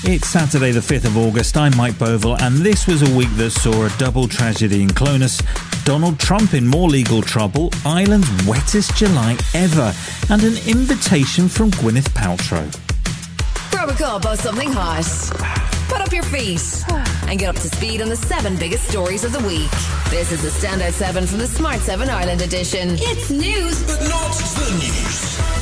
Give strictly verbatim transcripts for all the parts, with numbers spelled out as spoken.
It's Saturday the fifth of August, I'm Mike Bovell, and this was a week that saw a double tragedy in Clonus, Donald Trump in more legal trouble, Ireland's wettest July ever, and an invitation from Gwyneth Paltrow. Grab a cup of something hot, put up your feet, and get up to speed on the seven biggest stories of the week. This is the Standout seven from the Smart seven Ireland edition. It's news, but not the news.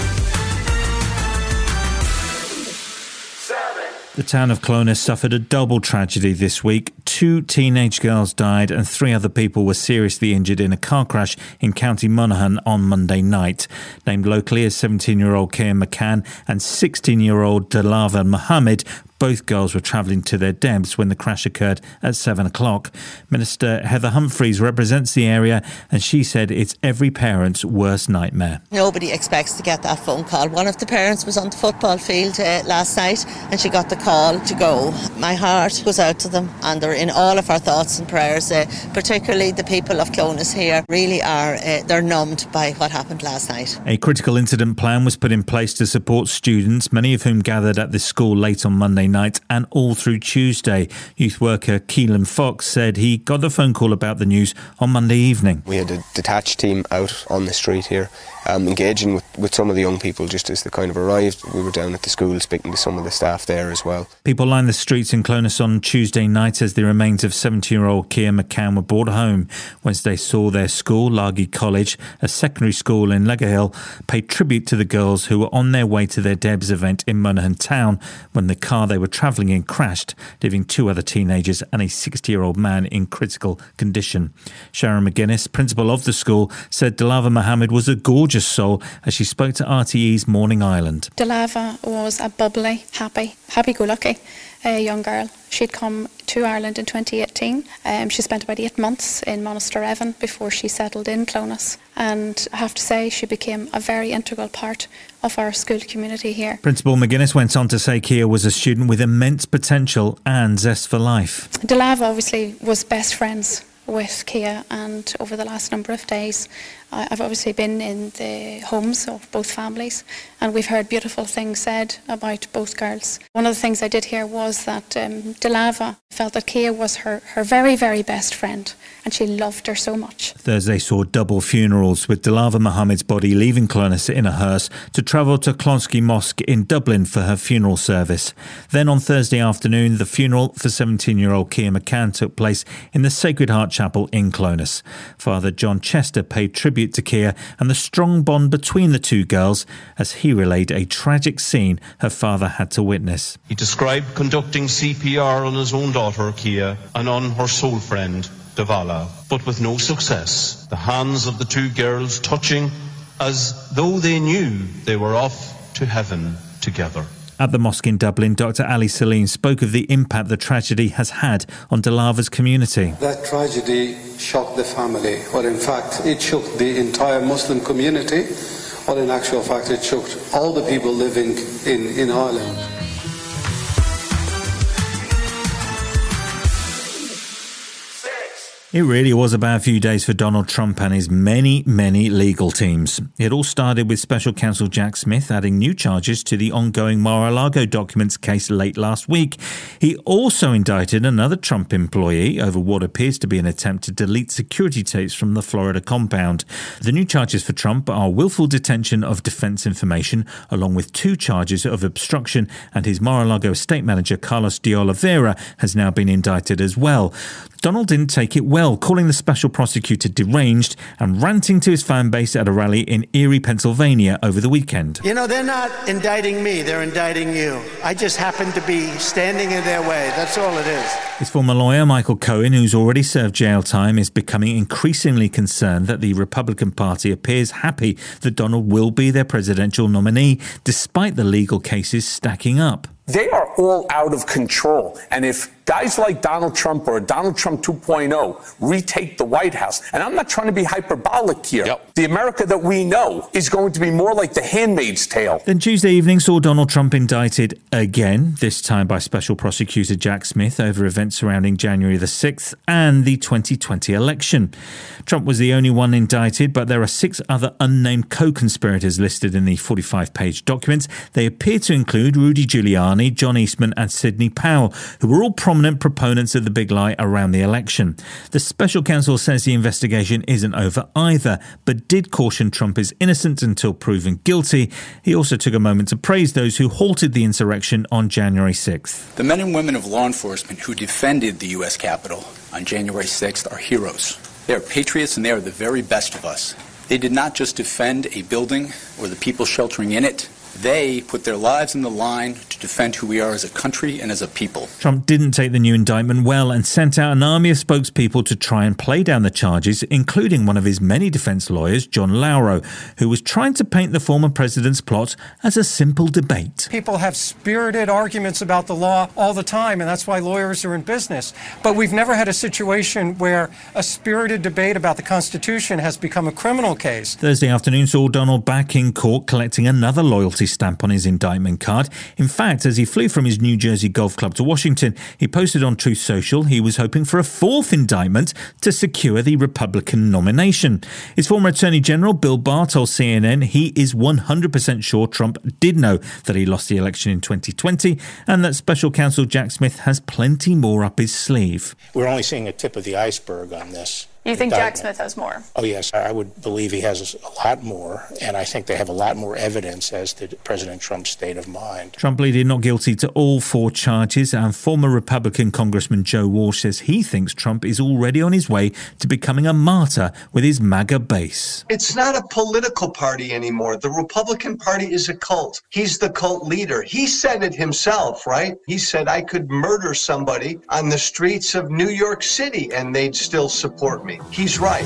The town of Clonus suffered a double tragedy this week. Two teenage girls died and three other people were seriously injured in a car crash in County Monaghan on Monday night. Named locally as seventeen-year-old Keir McCann and sixteen-year-old Dalava Mohammed, both girls were travelling to their debs when the crash occurred at seven o'clock. Minister Heather Humphreys represents the area and she said it's every parent's worst nightmare. Nobody expects to get that phone call. One of the parents was on the football field uh, last night and she got the call to go. My heart goes out to them and they're in all of our thoughts and prayers, uh, particularly the people of Clonus here really are, uh, they're numbed by what happened last night. A critical incident plan was put in place to support students, many of whom gathered at the school late on Monday night and all through Tuesday. Youth worker Keelan Fox said he got the phone call about the news on Monday evening. We had a detached team out on the street here, um, engaging with, with some of the young people just as they kind of arrived. We were down at the school speaking to some of the staff there as well. People lined the streets in Clonus on Tuesday night as the remains of seventeen-year-old Keir McCann were brought home. Wednesday saw their school, Largy College, a secondary school in Leggerhill, pay tribute to the girls who were on their way to their Debs event in Monaghan town when the car they were travelling in crashed, leaving two other teenagers and a sixty-year-old man in critical condition. Sharon McGuinness, principal of the school, said Dalava Mohammed was a gorgeous soul as she spoke to R T E's Morning Ireland. Dalava was a bubbly, happy, happy-go-lucky uh, young girl. She'd come to Ireland in twenty eighteen. Um, she spent about eight months in Monasterevin before she settled in Clonus. And I have to say, she became a very integral part of our school community here. Principal McGuinness went on to say Keir was a student with immense potential and zest for life. Dalava obviously was best friends with Keir, and over the last number of days I've obviously been in the homes of both families and we've heard beautiful things said about both girls. One of the things I did hear was that um, Dalava felt that Keir was her, her very, very best friend and she loved her so much. Thursday saw double funerals, with Dalava Mohammed's body leaving Clonus in a hearse to travel to Clonskeagh Mosque in Dublin for her funeral service. Then on Thursday afternoon, the funeral for seventeen-year-old Keir McCann took place in the Sacred Heart Chapel in Clonus. Father John Chester paid tribute to Keir and the strong bond between the two girls as he relayed a tragic scene her father had to witness. He described conducting C P R on his own daughter Keir and on her soul friend Davala, but with no success. The hands of the two girls touching as though they knew they were off to heaven together. At the mosque in Dublin, Doctor Ali Salim spoke of the impact the tragedy has had on Dalava's community. That tragedy shocked the family, or in fact it shook the entire Muslim community, or in actual fact it shook all the people living in, in Ireland. It really was a bad few days for Donald Trump and his many, many legal teams. It all started with Special Counsel Jack Smith adding new charges to the ongoing Mar-a-Lago documents case late last week. He also indicted another Trump employee over what appears to be an attempt to delete security tapes from the Florida compound. The new charges for Trump are willful detention of defense information, along with two charges of obstruction, and his Mar-a-Lago estate manager Carlos de Oliveira has now been indicted as well. Donald didn't take it well, calling the special prosecutor deranged and ranting to his fan base at a rally in Erie, Pennsylvania over the weekend. You know, they're not indicting me, they're indicting you. I just happen to be standing in their way, that's all it is. His former lawyer, Michael Cohen, who's already served jail time, is becoming increasingly concerned that the Republican Party appears happy that Donald will be their presidential nominee, despite the legal cases stacking up. They are all out of control. And if guys like Donald Trump or Donald Trump two point oh retake the White House, and I'm not trying to be hyperbolic here, yep. the America that we know is going to be more like The Handmaid's Tale. Then Tuesday evening saw Donald Trump indicted again, this time by Special Prosecutor Jack Smith over events surrounding January the sixth and the twenty twenty election. Trump was the only one indicted, but there are six other unnamed co-conspirators listed in the forty-five page documents. They appear to include Rudy Giuliani, Giuliani, John Eastman and Sidney Powell, who were all prominent proponents of the big lie around the election. The special counsel says the investigation isn't over either, but did caution Trump is innocent until proven guilty. He also took a moment to praise those who halted the insurrection on January sixth. The men and women of law enforcement who defended the U S Capitol on January sixth are heroes. They are patriots and they are the very best of us. They did not just defend a building or the people sheltering in it. They put their lives in the line to defend who we are as a country and as a people. Trump didn't take the new indictment well and sent out an army of spokespeople to try and play down the charges, including one of his many defence lawyers, John Lauro, who was trying to paint the former president's plot as a simple debate. People have spirited arguments about the law all the time, and that's why lawyers are in business. But we've never had a situation where a spirited debate about the Constitution has become a criminal case. Thursday afternoon saw Donald back in court collecting another loyalty stamp on his indictment card. In fact, as he flew from his New Jersey golf club to Washington, he posted on Truth Social he was hoping for a fourth indictment to secure the Republican nomination. His former Attorney General Bill Barr told C N N he is one hundred percent sure Trump did know that he lost the election in twenty twenty and that Special Counsel Jack Smith has plenty more up his sleeve. We're only seeing a tip of the iceberg on this. You think indictment. Jack Smith has more? Oh, yes. I would believe he has a lot more, and I think they have a lot more evidence as to President Trump's state of mind. Trump pleaded not guilty to all four charges, and former Republican Congressman Joe Walsh says he thinks Trump is already on his way to becoming a martyr with his MAGA base. It's not a political party anymore. The Republican Party is a cult. He's the cult leader. He said it himself, right? He said, I could murder somebody on the streets of New York City and they'd still support me. He's right.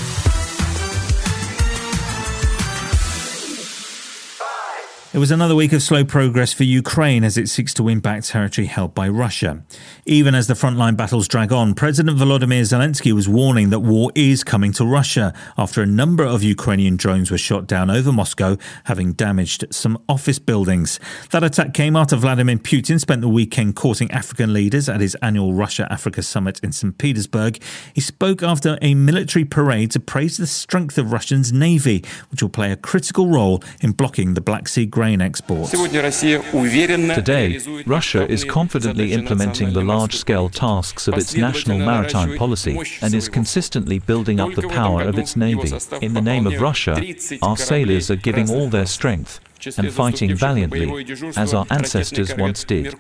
It was another week of slow progress for Ukraine as it seeks to win back territory held by Russia. Even as the frontline battles drag on, President Volodymyr Zelensky was warning that war is coming to Russia after a number of Ukrainian drones were shot down over Moscow, having damaged some office buildings. That attack came after Vladimir Putin spent the weekend courting African leaders at his annual Russia-Africa summit in Saint Petersburg. He spoke after a military parade to praise the strength of Russia's navy, which will play a critical role in blocking the Black Sea grain exports. Today, Russia is confidently implementing the large-scale tasks of its national maritime policy and is consistently building up the power of its navy. In the name of Russia, our sailors are giving all their strength and fighting valiantly, as our ancestors once did.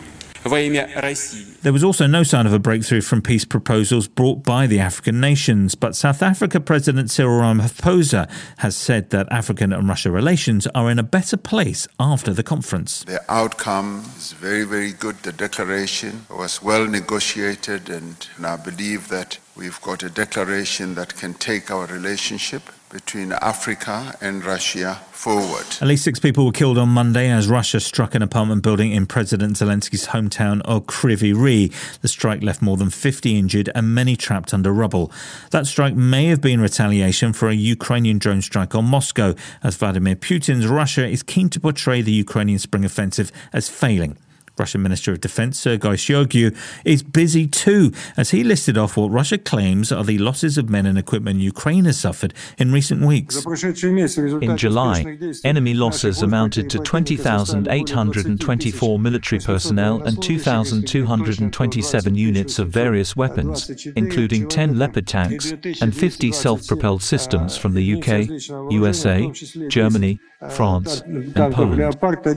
There was also no sign of a breakthrough from peace proposals brought by the African nations, but South Africa President Cyril Ramaphosa has said that African and Russia relations are in a better place after the conference. The outcome is very, very good. The declaration was well negotiated, and I believe that we've got a declaration that can take our relationship between Africa and Russia forward. At least six people were killed on Monday as Russia struck an apartment building in President Zelensky's hometown of Kryvyi Rih. The strike left more than fifty injured and many trapped under rubble. That strike may have been retaliation for a Ukrainian drone strike on Moscow, as Vladimir Putin's Russia is keen to portray the Ukrainian spring offensive as failing. Russian Minister of Defense Sergei Shoigu is busy too, as he listed off what Russia claims are the losses of men and equipment Ukraine has suffered in recent weeks. In July, enemy losses amounted to twenty thousand eight hundred twenty-four military personnel and two thousand two hundred twenty-seven units of various weapons, including ten Leopard tanks and fifty self-propelled systems from the U K, U S A, Germany, France and Poland.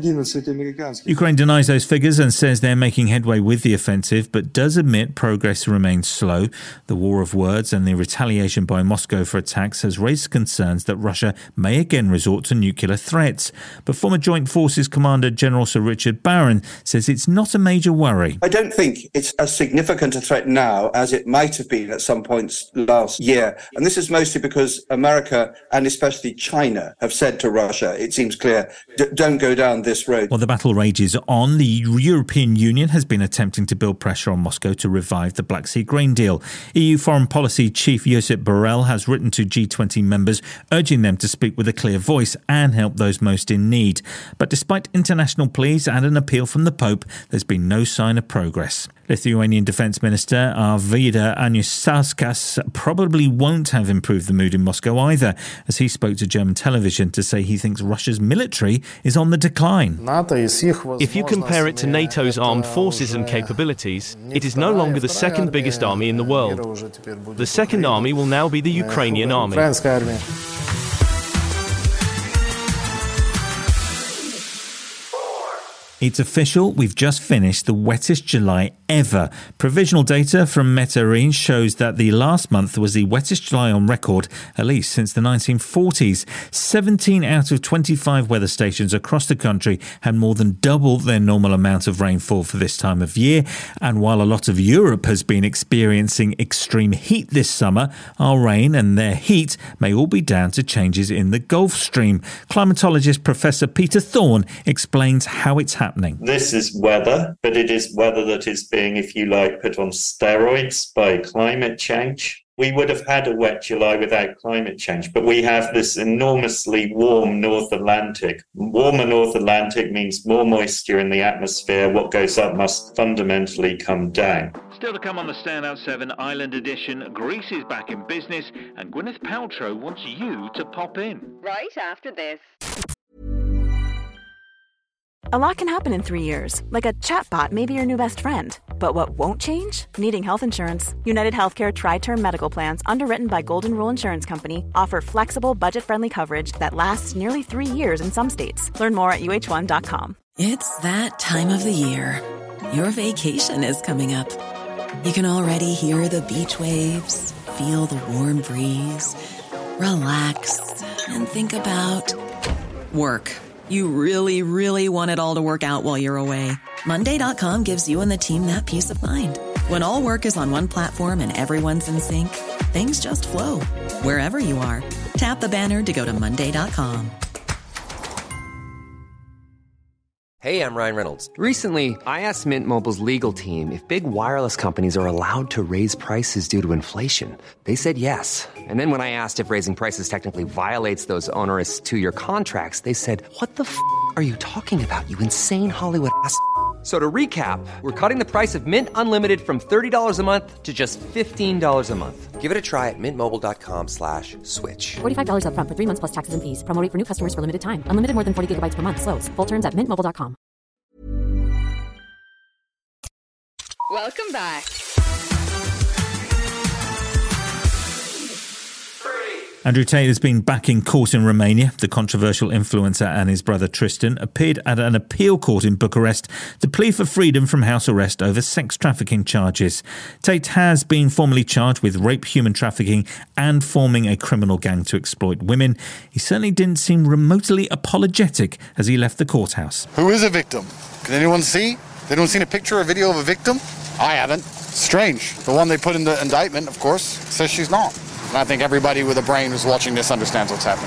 Ukraine denies those figures and says they're making headway with the offensive, but does admit progress remains slow. The war of words and the retaliation by Moscow for attacks has raised concerns that Russia may again resort to nuclear threats. But former Joint Forces Commander General Sir Richard Barron says it's not a major worry. I don't think it's as significant a threat now as it might have been at some points last year. And this is mostly because America and especially China have said to Russia, it seems clear, d- don't go down this road. While the battle rages on, the European Union has been attempting to build pressure on Moscow to revive the Black Sea grain deal. E U Foreign Policy Chief Josep Borrell has written to G twenty members, urging them to speak with a clear voice and help those most in need. But despite international pleas and an appeal from the Pope, there's been no sign of progress. Lithuanian Defence Minister Arvydas Anušauskas probably won't have improved the mood in Moscow either, as he spoke to German television to say he thinks Russia's military is on the decline. If you compare it to NATO's armed forces and capabilities, it is no longer the second biggest army in the world. The second army will now be the Ukrainian army. It's official, we've just finished the wettest July ever. Provisional data from Meteorine shows that the last month was the wettest July on record, at least since the nineteen forties. seventeen out of twenty-five weather stations across the country had more than double their normal amount of rainfall for this time of year. And while a lot of Europe has been experiencing extreme heat this summer, our rain and their heat may all be down to changes in the Gulf Stream. Climatologist Professor Peter Thorne explains how it's happening. This is weather, but it is weather that is being, if you like, put on steroids by climate change. We would have had a wet July without climate change, but we have this enormously warm North Atlantic. Warmer North Atlantic means more moisture in the atmosphere. What goes up must fundamentally come down. Still to come on the Standout seven Island Edition, Greece is back in business and Gwyneth Paltrow wants you to pop in. Right after this. A lot can happen in three years, like a chatbot may be your new best friend. But what won't change? Needing health insurance. United Healthcare Tri-Term Medical Plans, underwritten by Golden Rule Insurance Company, offer flexible, budget-friendly coverage that lasts nearly three years in some states. Learn more at U H one dot com. It's that time of the year. Your vacation is coming up. You can already hear the beach waves, feel the warm breeze, relax, and think about work. You really, really want it all to work out while you're away. Monday dot com gives you and the team that peace of mind. When all work is on one platform and everyone's in sync, things just flow. Wherever you are, tap the banner to go to Monday dot com. Hey, I'm Ryan Reynolds. Recently, I asked Mint Mobile's legal team if big wireless companies are allowed to raise prices due to inflation. They said yes. And then when I asked if raising prices technically violates those onerous two-year contracts, they said, what the f*** are you talking about, you insane Hollywood ass f- So to recap, we're cutting the price of Mint Unlimited from thirty dollars a month to just fifteen dollars a month. Give it a try at mintmobile.com slash switch. forty-five dollars up front for three months plus taxes and fees. Promo rate for new customers for limited time. Unlimited more than forty gigabytes per month. Slows full terms at mint mobile dot com. Welcome back. Andrew Tate has been back in court in Romania. The controversial influencer and his brother Tristan appeared at an appeal court in Bucharest to plead for freedom from house arrest over sex trafficking charges. Tate has been formally charged with rape, human trafficking and forming a criminal gang to exploit women. He certainly didn't seem remotely apologetic as he left the courthouse. Who is a victim? Can anyone see? Has anyone seen a picture or video of a victim? I haven't. Strange. The one they put in the indictment, of course, says she's not. And I think everybody with a brain who's watching this understands what's happening.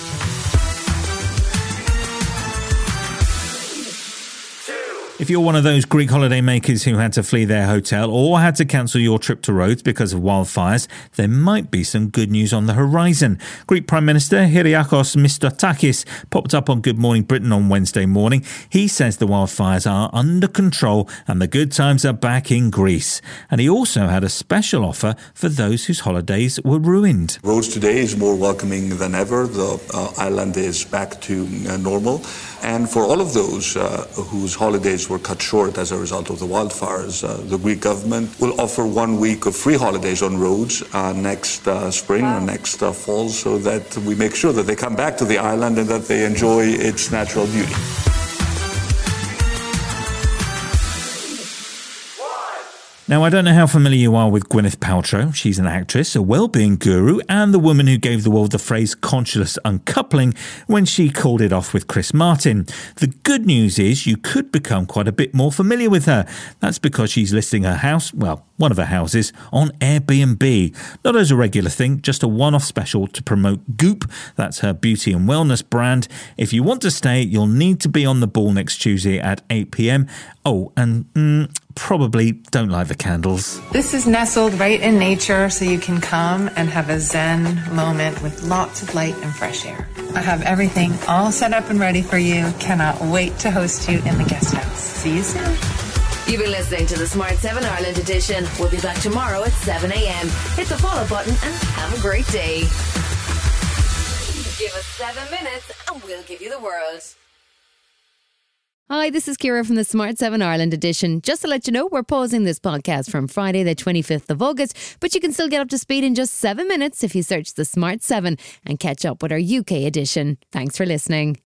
If you're one of those Greek holidaymakers who had to flee their hotel or had to cancel your trip to Rhodes because of wildfires, there might be some good news on the horizon. Greek Prime Minister Kyriakos Mitsotakis popped up on Good Morning Britain on Wednesday morning. He says the wildfires are under control and the good times are back in Greece. And he also had a special offer for those whose holidays were ruined. Rhodes today is more welcoming than ever. The uh, island is back to uh, normal. And for all of those uh, whose holidays were cut short as a result of the wildfires, uh, the Greek government will offer one week of free holidays on Rhodes uh, next uh, spring or next uh, fall, so that we make sure that they come back to the island and that they enjoy its natural beauty. Now, I don't know how familiar you are with Gwyneth Paltrow. She's an actress, a well-being guru, and the woman who gave the world the phrase conscious uncoupling when she called it off with Chris Martin. The good news is you could become quite a bit more familiar with her. That's because she's listing her house, well, one of her houses, on Airbnb. Not as a regular thing, just a one-off special to promote Goop. That's her beauty and wellness brand. If you want to stay, you'll need to be on the ball next Tuesday at eight p.m. Oh, and mm, probably don't light the candles. This is nestled right in nature, so you can come and have a zen moment with lots of light and fresh air. I have everything all set up and ready for you. Cannot wait to host you in the guest house. See you soon. You've been listening to the Smart seven Ireland edition. We'll be back tomorrow at seven a.m. Hit the follow button and have a great day. Give us seven minutes and we'll give you the world. Hi, this is Ciara from the Smart seven Ireland edition. Just to let you know, we're pausing this podcast from Friday the twenty-fifth of August, but you can still get up to speed in just seven minutes if you search the Smart seven and catch up with our U K edition. Thanks for listening.